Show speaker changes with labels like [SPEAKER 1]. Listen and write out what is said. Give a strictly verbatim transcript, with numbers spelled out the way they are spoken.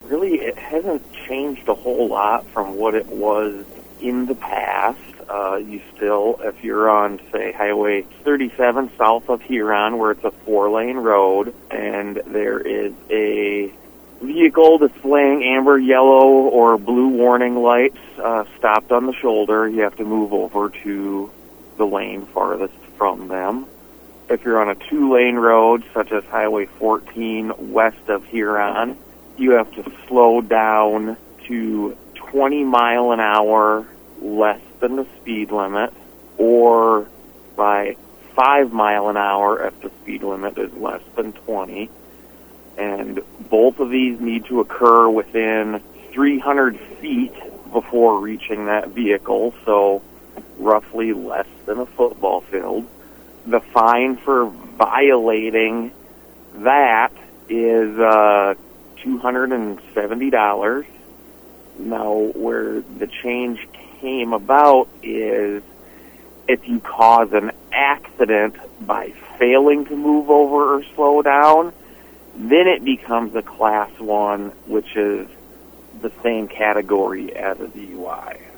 [SPEAKER 1] really, it hasn't changed a whole lot from what it was in the past. Uh, you still, if you're on, say, Highway thirty-seven south of Huron, where it's a four-lane road, and there is a vehicle displaying amber, yellow, or blue warning lights uh, stopped on the shoulder, you have to move over to the lane farthest from them. If you're on a two-lane road, such as Highway fourteen west of Huron, you have to slow down to twenty mile an hour less than the speed limit, or by five mile an hour if the speed limit is less than twenty. And both of these need to occur within three hundred feet before reaching that vehicle, so roughly less than a football field. The fine for violating that is uh, two hundred seventy dollars. Now, where the change came about is if you cause an accident by failing to move over or slow down, then it becomes a class one, which is the same category as a D U I.